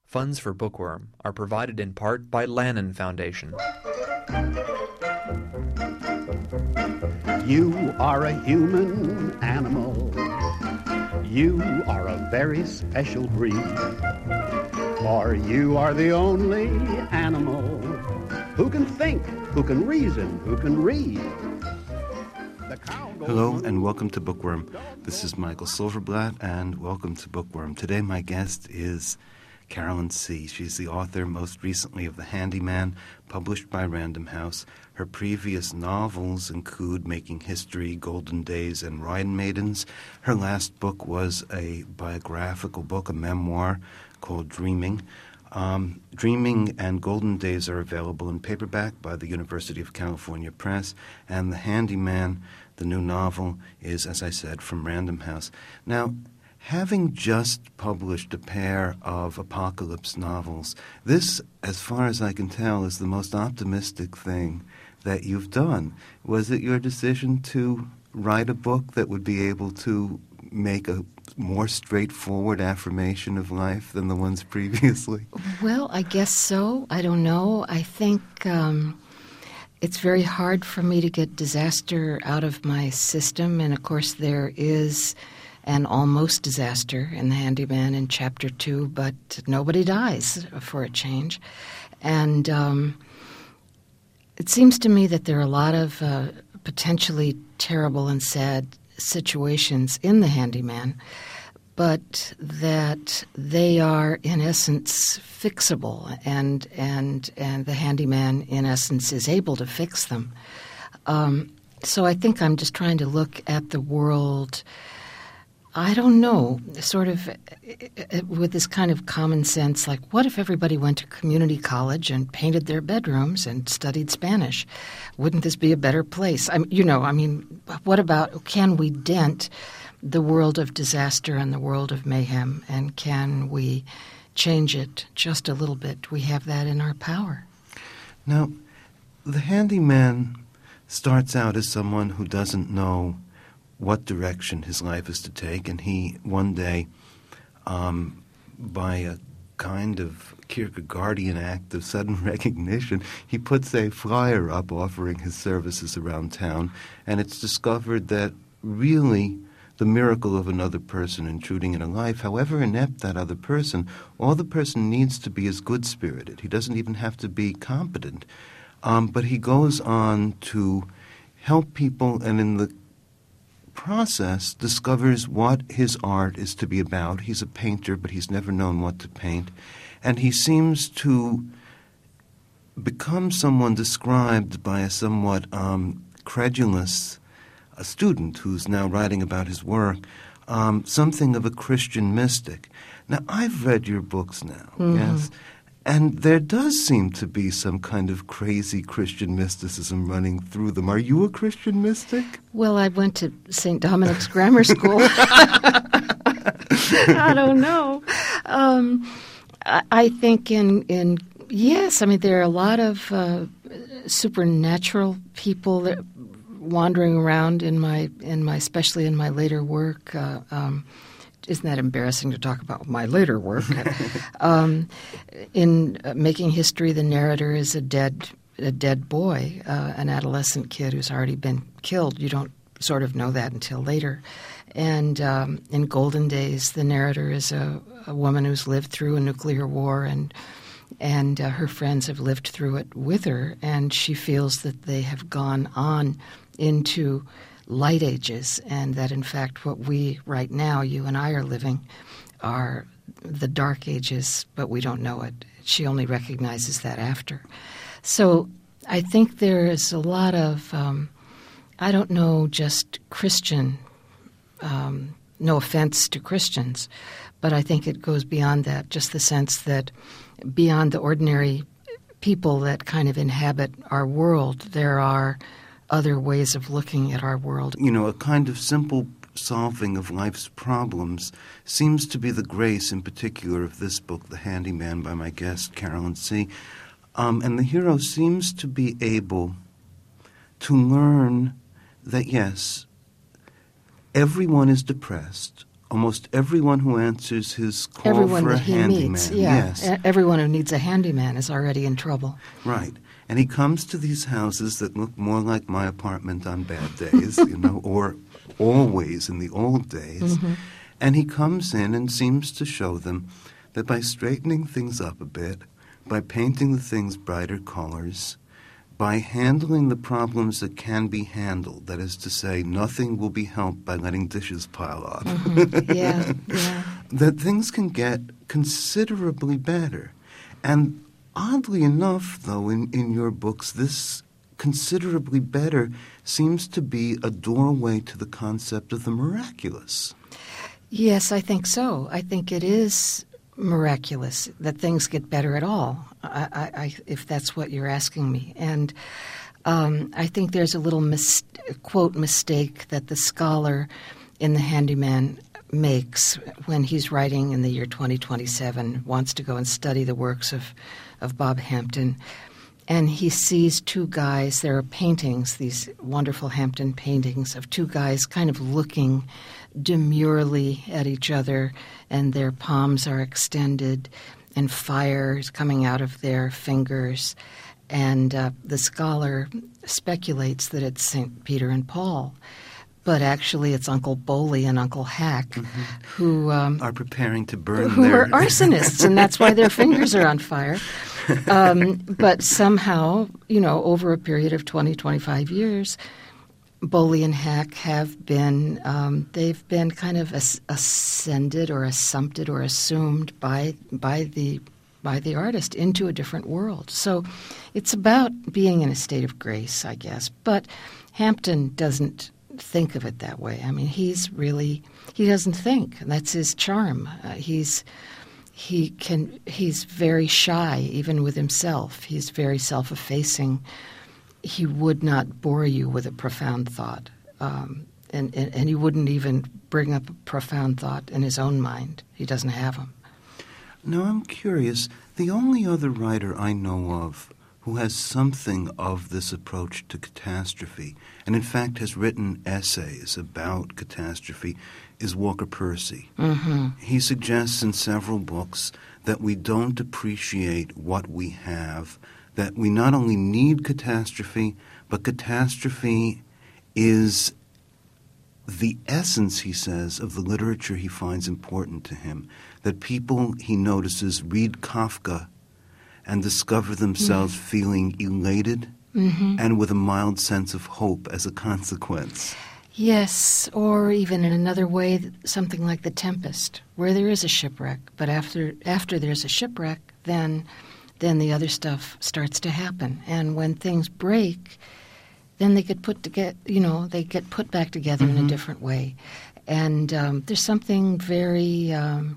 Funds for Bookworm are provided in part by Lannan Foundation. You are a human animal. You are a very special breed. For you are the only animal who can think, who can reason, who can read. Hello and welcome to Bookworm. This is Michael Silverblatt and welcome to Bookworm. Today my guest is Carolyn C. She's the author most recently of The Handyman, published by Random House. Her previous novels include Making History, Golden Days, and Rhine Maidens. Her last book was a biographical book, a memoir called Dreaming. Dreaming and Golden Days are available in paperback by the University of California Press, and The Handyman, the new novel, is, as I said, from Random House. Now, having just published a pair of apocalypse novels, this, as far as I can tell, is the most optimistic thing that you've done. Was it your decision to write a book that would be able to make a more straightforward affirmation of life than the ones previously? Well, I guess so. I don't know. I think it's very hard for me to get disaster out of my system. And, of course, there is an almost disaster in The Handyman in Chapter 2, but nobody dies for a change. And it seems to me that there are a lot of potentially terrible and sad situations in The Handyman, but that they are in essence fixable, and the handyman in essence is able to fix them. So I think I'm just trying to look at the world, I don't know, sort of with this kind of common sense, like what if everybody went to community college and painted their bedrooms and studied Spanish? Wouldn't this be a better place? What about, can we dent the world of disaster and the world of mayhem, and can we change it just a little bit? We have that in our power. Now, the handyman starts out as someone who doesn't know what direction his life is to take, and he one day, by a kind of Kierkegaardian act of sudden recognition, he puts a flyer up offering his services around town, and it's discovered that really the miracle of another person intruding in a life, however inept that other person, all the person needs to be is good-spirited. He doesn't even have to be competent. But he goes on to help people, and in the process discovers what his art is to be about. He's a painter, but he's never known what to paint. And he seems to become someone described by a somewhat credulous a student who's now writing about his work, something of a Christian mystic. Now, I've read your books now, yes, and there does seem to be some kind of crazy Christian mysticism running through them. Are you a Christian mystic? Well, I went to St. Dominic's Grammar School. I don't know. I think yes, I mean, there are a lot of supernatural people that wandering around in my especially in my later work. Isn't that embarrassing to talk about my later work? In Making History, the narrator is a dead boy, an adolescent kid who's already been killed. You don't sort of know that until later. And in Golden Days, the narrator is a woman who's lived through a nuclear war, and her friends have lived through it with her, and she feels that they have gone on into light ages, and that in fact what we right now, you and I, are living are the dark ages, but we don't know it. She only recognizes that after. So I think there is a lot of, I don't know, just Christian, no offense to Christians, but I think it goes beyond that, just the sense that beyond the ordinary people that kind of inhabit our world, there are other ways of looking at our world. You know, a kind of simple solving of life's problems seems to be the grace in particular of this book, The Handyman, by my guest, Carolyn C. And the hero seems to be able to learn that, yes, everyone is depressed. almost everyone who answers his call Everyone for a that he handyman. meets, yeah. Yes. Everyone who needs a handyman is already in trouble. Right. And he comes to these houses that look more like my apartment on bad days, or always in the old days. Mm-hmm. And he comes in and seems to show them that by straightening things up a bit, by painting the things brighter colors, by handling the problems that can be handled, that is to say, nothing will be helped by letting dishes pile up, Mm-hmm. Yeah, yeah. that things can get considerably better. And oddly enough, though, in your books, this considerably better seems to be a doorway to the concept of the miraculous. Yes, I think so. I think it is miraculous that things get better at all, if that's what you're asking me. And I think there's a little quote mistake that the scholar in The Handyman makes when he's writing in the year 2027, wants to go and study the works of Bob Hampton. And he sees two guys, there are paintings, these wonderful Hampton paintings of two guys kind of looking demurely at each other, and their palms are extended, and fire is coming out of their fingers. And the scholar speculates that it's St. Peter and Paul, but actually it's Uncle Bowley and Uncle Hack, who are preparing to burn who their... are arsonists, and that's why their fingers are on fire. But somehow, over a period of 20, 25 years, Bowley and Hack have been, they've been kind of ascended or assumpted or assumed by the artist into a different world. So it's about being in a state of grace, I guess. But Hampton doesn't think of it that way. I mean, he doesn't think. That's his charm. He's very shy, even with himself. He's very self-effacing. He would not bore you with a profound thought, and he wouldn't even bring up a profound thought in his own mind. He doesn't have them. Now, I'm curious. The only other writer I know of who has something of this approach to catastrophe, and in fact has written essays about catastrophe, is Walker Percy. Mm-hmm. He suggests in several books that we don't appreciate what we have, that we not only need catastrophe, but catastrophe is the essence, he says, of the literature he finds important to him. That people, he notices, read Kafka and discover themselves feeling elated and with a mild sense of hope as a consequence. Yes, or even in another way, something like The Tempest, where there is a shipwreck, but after there's a shipwreck, then the other stuff starts to happen. And when things break, then they get put together. They get put back together in a different way. And there's something very.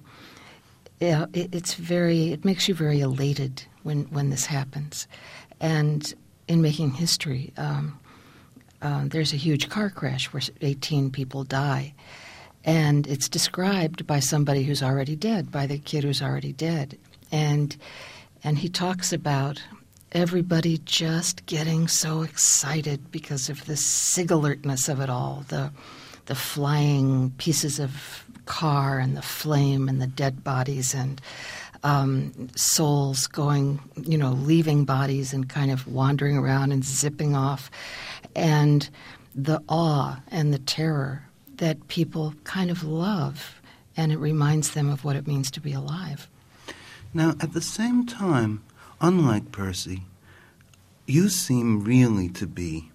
It makes you very elated when this happens. And in Making History, there's a huge car crash where 18 people die. And it's described by somebody who's already dead, by the kid who's already dead. And he talks about everybody just getting so excited because of the sig alertness of it all, the flying pieces of car and the flame and the dead bodies and souls going, leaving bodies and kind of wandering around and zipping off, and the awe and the terror that people kind of love, and it reminds them of what it means to be alive. Now, at the same time, unlike Percy, you seem really to be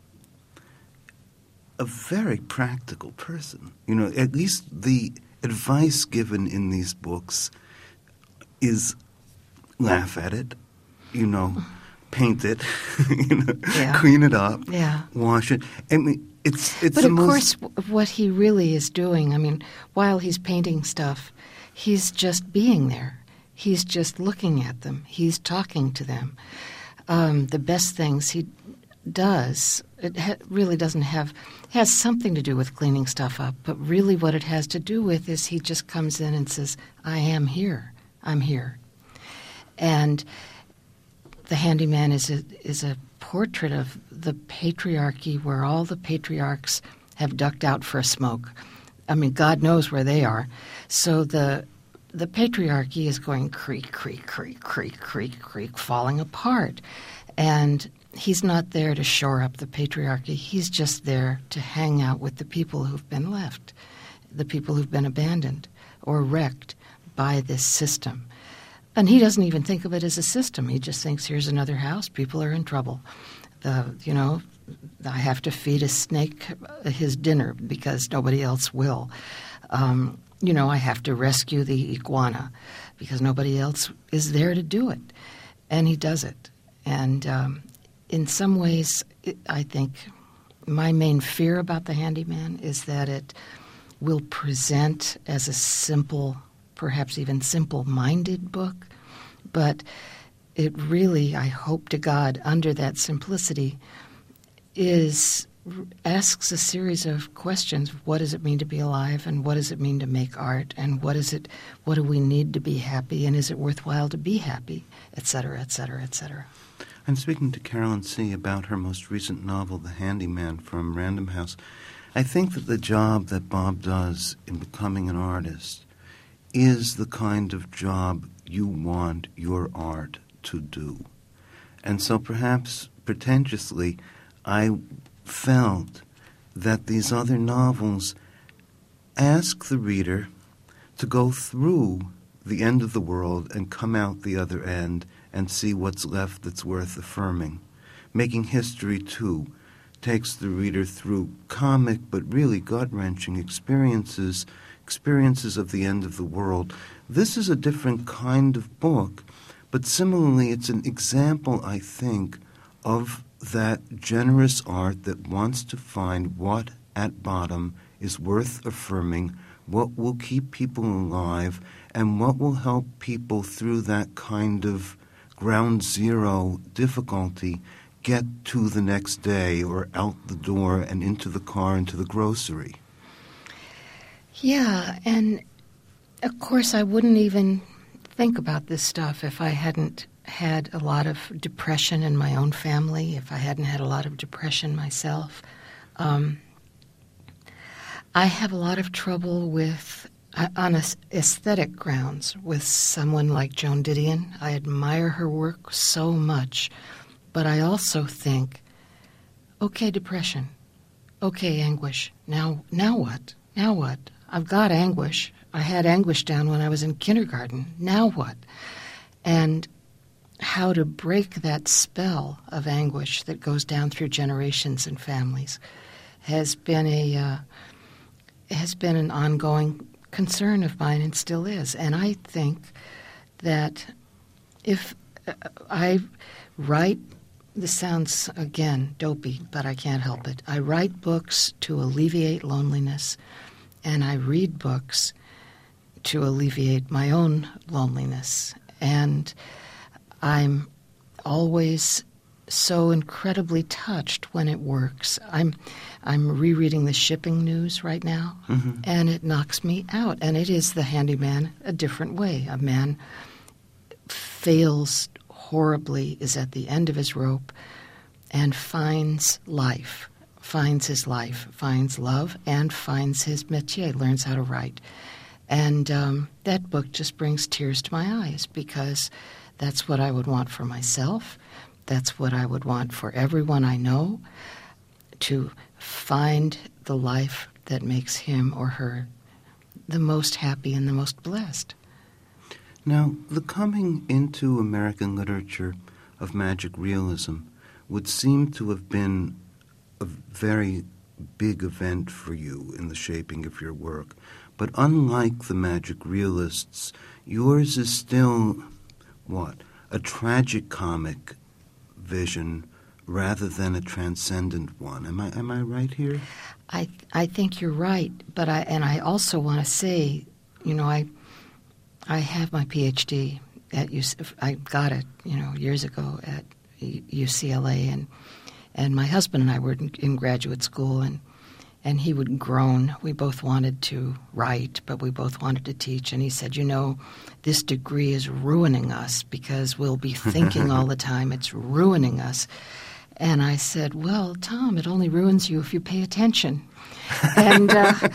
a very practical person. At least the advice given in these books is laugh at it, paint it, clean it up, wash it. I mean, it's but the of most... course, what he really is doing, while he's painting stuff, he's just being there. He's just looking at them. He's talking to them. The best things he does, really doesn't has something to do with cleaning stuff up, but really what it has to do with is he just comes in and says, I am here. I'm here. And The Handyman is a portrait of the patriarchy where all the patriarchs have ducked out for a smoke. I mean, God knows where they are. So the patriarchy is going creak, creak, creak, creak, creak, creak, falling apart. And he's not there to shore up the patriarchy. He's just there to hang out with the people who've been left, the people who've been abandoned or wrecked by this system. And he doesn't even think of it as a system. He just thinks, here's another house. People are in trouble. I have to feed a snake his dinner because nobody else will. I have to rescue the iguana because nobody else is there to do it. And he does it. And in some ways, I think my main fear about The Handyman is that it will present as a simple, perhaps even simple-minded book, but it really, I hope to God, under that simplicity, asks a series of questions. What does it mean to be alive, and what does it mean to make art, and what do we need to be happy, and is it worthwhile to be happy, et cetera, et cetera, et cetera. I'm speaking to Carolyn C. about her most recent novel, The Handyman, from Random House. I think that the job that Bob does in becoming an artist is the kind of job you want your art to do. And so perhaps pretentiously, I felt that these other novels ask the reader to go through the end of the world and come out the other end and see what's left that's worth affirming. Making History, too, takes the reader through comic but really gut-wrenching experiences of the end of the world. This is a different kind of book, but similarly it's an example, I think, of that generous art that wants to find what at bottom is worth affirming, what will keep people alive, and what will help people through that kind of ground zero difficulty get to the next day or out the door and into the car and to the grocery. Yeah, and of course I wouldn't even think about this stuff if I hadn't had a lot of depression in my own family, if I hadn't had a lot of depression myself. I have a lot of trouble with, on aesthetic grounds, with someone like Joan Didion. I admire her work so much, but I also think, okay, depression, okay, anguish, now what? Now what? I've got anguish. I had anguish down when I was in kindergarten. Now what? And how to break that spell of anguish that goes down through generations and families has been an ongoing concern of mine and still is. And I think that if I write, this sounds, again, dopey, but I can't help it. I write books to alleviate loneliness, and I read books to alleviate my own loneliness. And I'm always so incredibly touched when it works. I'm rereading the shipping news right now, and it knocks me out. And it is The Handyman a different way. A man fails horribly, is at the end of his rope, and finds life, finds his life, finds love, and finds his métier, learns how to write. And that book just brings tears to my eyes because that's what I would want for myself. That's what I would want for everyone I know, to find the life that makes him or her the most happy and the most blessed. Now, the coming into American literature of magic realism would seem to have been a very big event for you in the shaping of your work. But unlike the magic realists, yours is still, a tragic comic vision rather than a transcendent one. Am I right here? I think you're right, but I also want to say, I have my PhD at I got it, years ago at UCLA, and my husband and I were in graduate school, and he would groan. We both wanted to write, but we both wanted to teach. And he said, this degree is ruining us because we'll be thinking all the time. It's ruining us. And I said, well, Tom, it only ruins you if you pay attention. And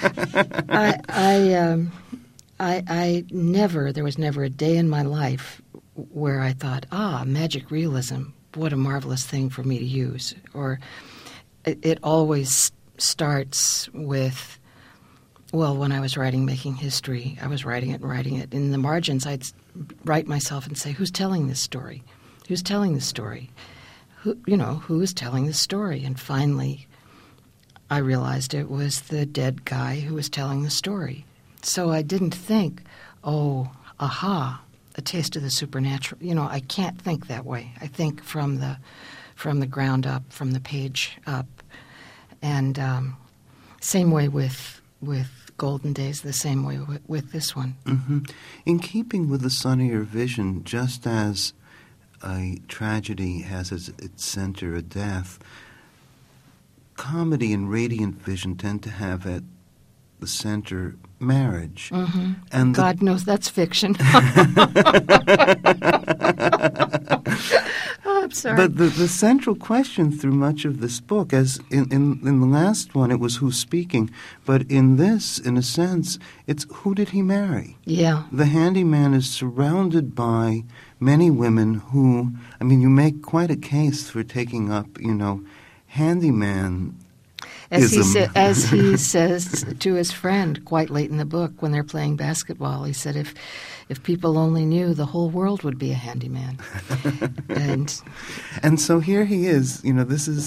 there was never a day in my life where I thought, magic realism, what a marvelous thing for me to use. Or it always starts with, well, when I was writing Making History, I was writing it. In the margins, I'd write myself and say, who's telling this story? Who's telling this story? Who is telling this story? And finally, I realized it was the dead guy who was telling the story. So I didn't think, a taste of the supernatural. I can't think that way. I think from the ground up, from the page up. And same way with Golden Days, the same way with this one. Mm-hmm. In keeping with the sunnier vision, just as a tragedy has as its center a death, comedy and radiant vision tend to have at the center marriage. Mm-hmm. And God knows that's fiction. I'm sorry. But the central question through much of this book, as in the last one, it was who's speaking, but in this, in a sense, it's who did he marry? Yeah. The handyman is surrounded by many women who, you make quite a case for taking up, handyman. As he says to his friend quite late in the book when they're playing basketball, he said, if people only knew, the whole world would be a handyman. And so here he is. This is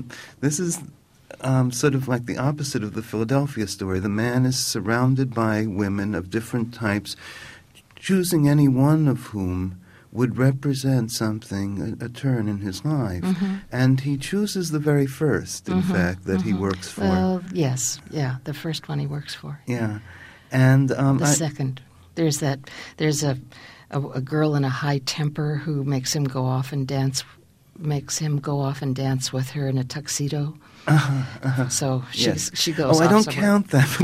sort of like the opposite of the Philadelphia story. The man is surrounded by women of different types, choosing any one of whom would represent something, a turn in his life. Mm-hmm. And he chooses the very first, in fact, that he works for. Well, yes. Yeah, the first one he works for. Yeah. And the second. There's a girl in a high temper who makes him go off and dance with her in a tuxedo. So she goes off I don't somewhere. count that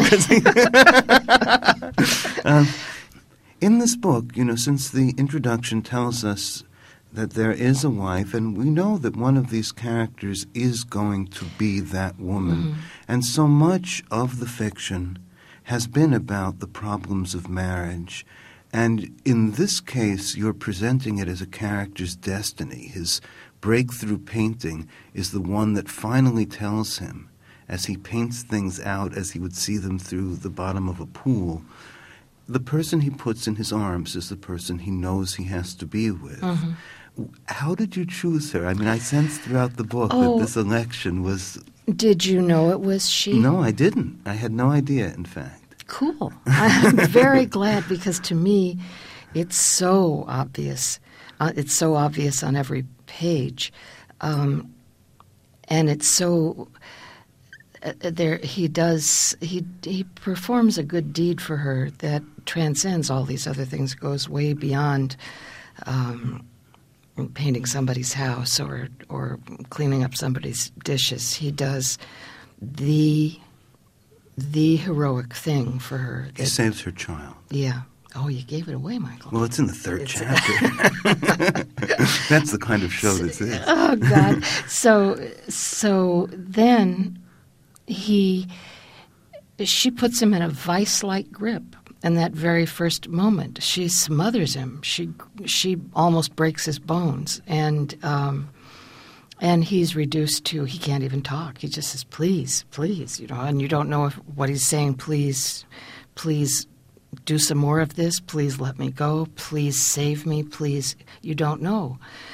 because in this book, since the introduction tells us that there is a wife, and we know that one of these characters is going to be that woman, Mm-hmm. and so much of the fiction has been about the problems of marriage. And in this case, you're presenting it as a character's destiny. His breakthrough painting is the one that finally tells him, as he paints things out as he would see them through the bottom of a pool, the person he puts in his arms is the person he knows he has to be with. Mm-hmm. How did you choose her? I sensed throughout the book that this election was... Did you know it was she? No, I didn't. I had no idea, in fact. Cool. I'm very glad because to me it's so obvious. It's so obvious on every page. And it's so... he performs a good deed for her that transcends all these other things, goes way beyond painting somebody's house or cleaning up somebody's dishes. He does the heroic thing for her. He saves her child. Yeah. Oh, you gave it away, Michael. Well, it's in the third chapter. That's the kind of show this is. Oh, God. So then... She puts him in a vice-like grip. In that very first moment, she smothers him. She almost breaks his bones, and he's reduced to he can't even talk. He just says, "Please, please," and you don't know what he's saying. Please, please, do some more of this. Please let me go. Please save me. Please, you don't know.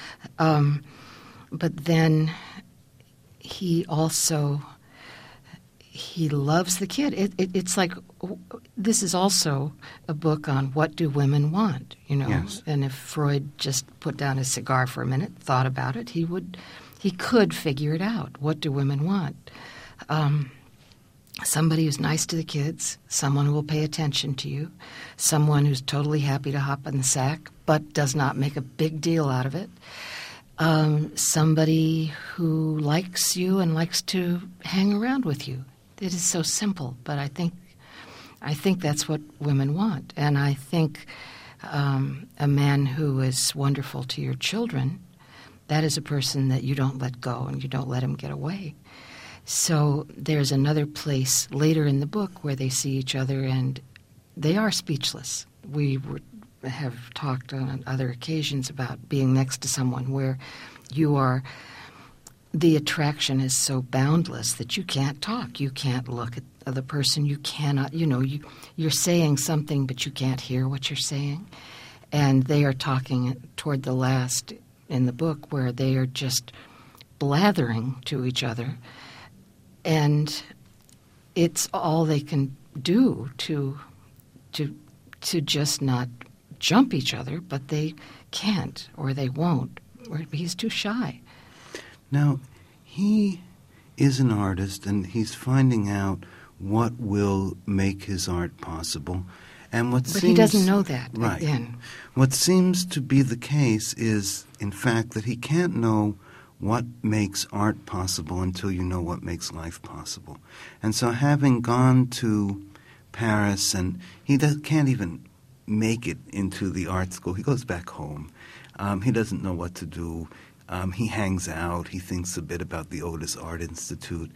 But then he also. He loves the kid. It's like this is also a book on what do women want, Yes. And if Freud just put down his cigar for a minute, thought about it, he could figure it out. What do women want? Somebody who's nice to the kids, someone who will pay attention to you, someone who's totally happy to hop in the sack but does not make a big deal out of it. Somebody who likes you and likes to hang around with you. It is so simple, but I think that's what women want. And I think a man who is wonderful to your children That is a person that you don't let go and you don't let him get away. So there's another place later in the book where they see each other and they are speechless. We have talked on other occasions about being next to someone where the attraction is so boundless that you can't talk. You can't look at the person. You cannot, you're saying something, but you can't hear what you're saying. And they are talking toward the last in the book where they are just blathering to each other. And it's all they can do to just not jump each other, but they can't or they won't, or he's too shy. Now, he is an artist, and he's finding out what will make his art possible. And but he doesn't know that right. Then. What seems to be the case is, in fact, that he can't know what makes art possible until you know what makes life possible. And so having gone to Paris, and he can't even make it into the art school. He goes back home. He doesn't know what to do. He hangs out. He thinks a bit about the Otis Art Institute.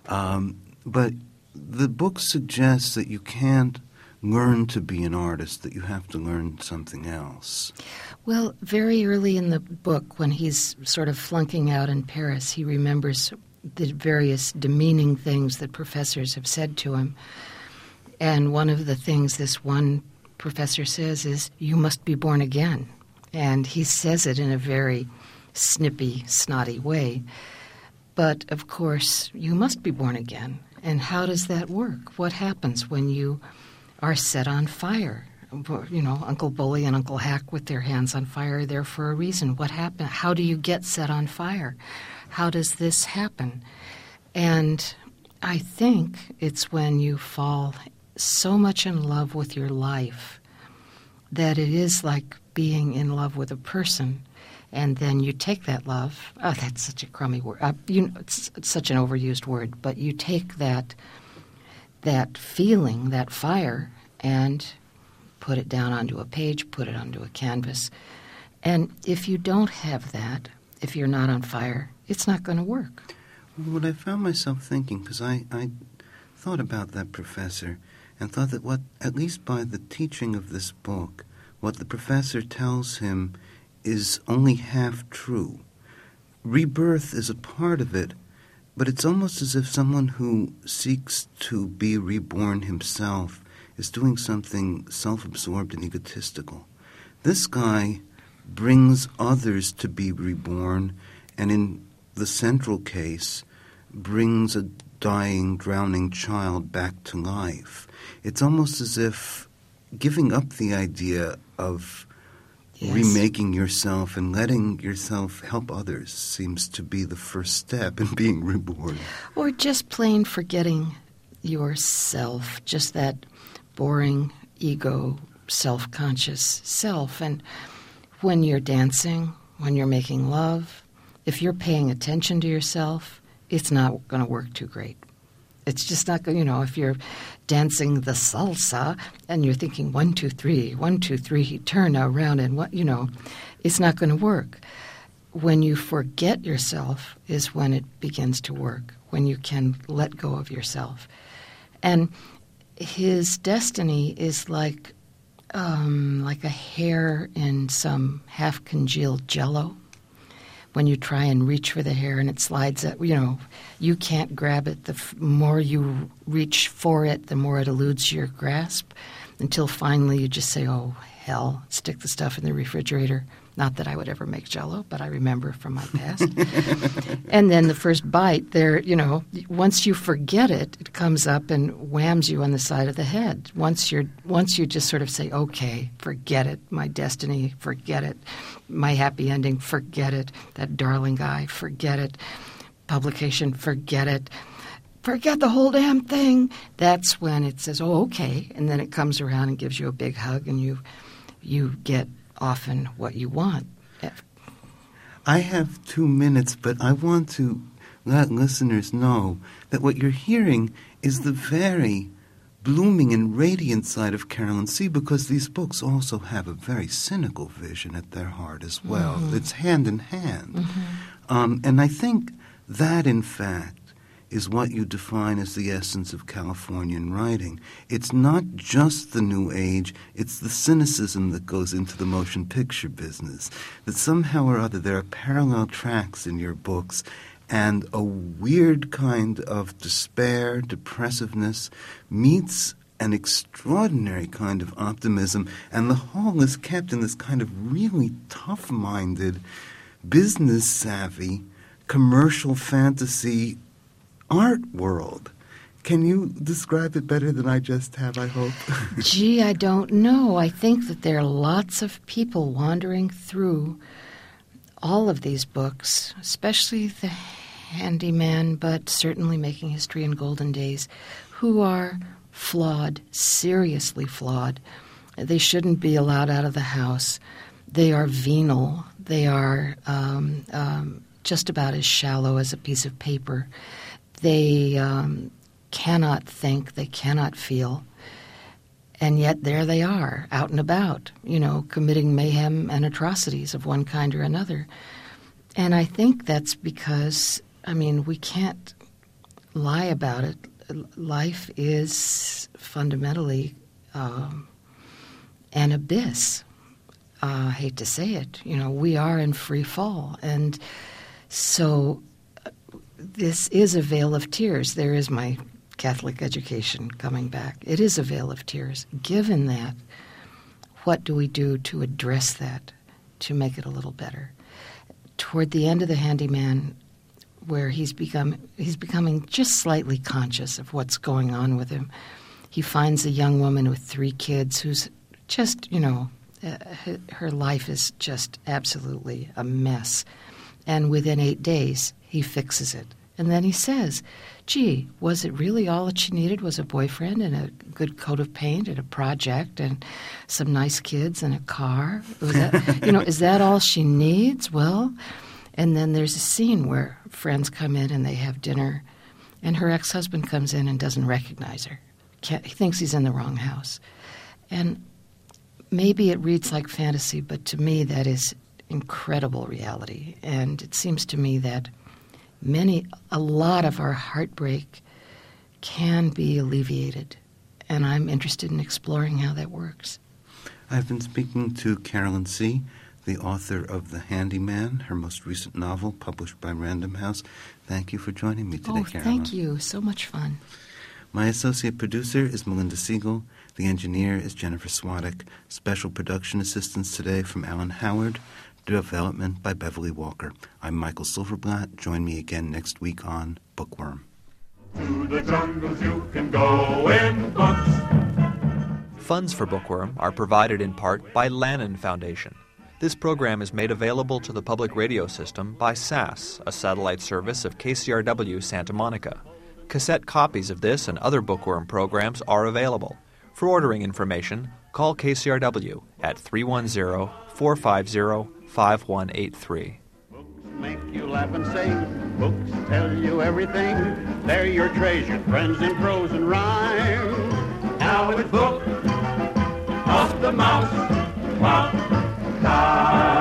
But the book suggests that you can't learn to be an artist, that you have to learn something else. Well, very early in the book, when he's sort of flunking out in Paris, he remembers the various demeaning things that professors have said to him. And one of the things this one professor says is, "You must be born again." And he says it in a very snippy, snotty way. But, of course, you must be born again. And how does that work? What happens when you are set on fire? Uncle Bully and Uncle Hack with their hands on fire are there for a reason. What happened? How do you get set on fire? How does this happen? And I think it's when you fall so much in love with your life that it is like being in love with a person. And then you take that love. Oh, that's such a crummy word. It's such an overused word. But you take that feeling, that fire, and put it down onto a page, put it onto a canvas. And if you don't have that, if you're not on fire, it's not going to work. Well, what I found myself thinking, because I thought about that professor and thought that at least by the teaching of this book, what the professor tells him is only half true. Rebirth is a part of it, but it's almost as if someone who seeks to be reborn himself is doing something self-absorbed and egotistical. This guy brings others to be reborn, and in the central case, brings a dying, drowning child back to life. It's almost as if giving up the idea of remaking yourself and letting yourself help others seems to be the first step in being reborn. Or just plain forgetting yourself, just that boring, ego, self-conscious self. And when you're dancing, when you're making love, if you're paying attention to yourself, it's not going to work too great. It's just not going, if you're dancing the salsa and you're thinking 1, 2, 3, 1, 2, 3, turn around and it's not going to work. When you forget yourself is when it begins to work, when you can let go of yourself. And his destiny is like a hair in some half-congealed Jell-O. When you try and reach for the hair and it slides up, you can't grab it. The more you reach for it, the more it eludes your grasp, until finally you just say, oh, hell, stick the stuff in the refrigerator. Not that I would ever make Jell-O, but I remember from my past. And then the first bite, once you forget it, it comes up and whams you on the side of the head. Once you just sort of say, okay, forget it, my destiny, forget it, my happy ending, forget it, that darling guy, forget it, publication, forget it, forget the whole damn thing. That's when it says, oh, okay, and then it comes around and gives you a big hug, and you get often what you want. I have 2 minutes, but I want to let listeners know that what you're hearing is the very blooming and radiant side of Carolyn C., because these books also have a very cynical vision at their heart as well. Mm-hmm. It's hand in hand. Mm-hmm. And I think that, in fact, is what you define as the essence of Californian writing. It's not just the New Age, it's the cynicism that goes into the motion picture business. That somehow or other there are parallel tracks in your books, and a weird kind of despair, depressiveness, meets an extraordinary kind of optimism, and the whole is kept in this kind of really tough-minded, business-savvy, commercial fantasy art world. Can you describe it better than I just have, I hope? Gee, I don't know. I think that there are lots of people wandering through all of these books, especially The Handyman, but certainly Making History in Golden Days, who are flawed, seriously flawed. They shouldn't be allowed out of the house. They are venal. They are just about as shallow as a piece of paper. They cannot think, they cannot feel, and yet there they are, out and about, committing mayhem and atrocities of one kind or another. And I think that's because, we can't lie about it. Life is fundamentally an abyss. I hate to say it. We are in free fall. And so this is a vale of tears. There is my Catholic education coming back. It is a vale of tears. Given that, what do we do to address that, to make it a little better? Toward the end of The Handyman, where he's becoming just slightly conscious of what's going on with him, he finds a young woman with 3 kids who's just, her life is just absolutely a mess. And within 8 days, he fixes it. And then he says, gee, was it really all that she needed was a boyfriend and a good coat of paint and a project and some nice kids and a car? Was that, is that all she needs? Well, and then there's a scene where friends come in and they have dinner, and her ex-husband comes in and doesn't recognize her. He thinks he's in the wrong house. And maybe it reads like fantasy, but to me that is incredible reality. And it seems to me that a lot of our heartbreak can be alleviated, and I'm interested in exploring how that works. I've been speaking to Carolyn C., the author of The Handyman, her most recent novel published by Random House. Thank you for joining me today, Carolyn. Thank you. So much fun. My associate producer is Melinda Siegel. The engineer is Jennifer Swadek. Special production assistance today from Alan Howard. Development by Beverly Walker. I'm Michael Silverblatt. Join me again next week on Bookworm. To the jungles you can go in books. Funds for Bookworm are provided in part by Lannan Foundation. This program is made available to the public radio system by SAS, a satellite service of KCRW Santa Monica. Cassette copies of this and other Bookworm programs are available. For ordering information, call KCRW at 310-450-5183. Books make you laugh and sing. Books tell you everything. They're your treasured friends in prose and rhyme. Now with Book of the Mouse, wow,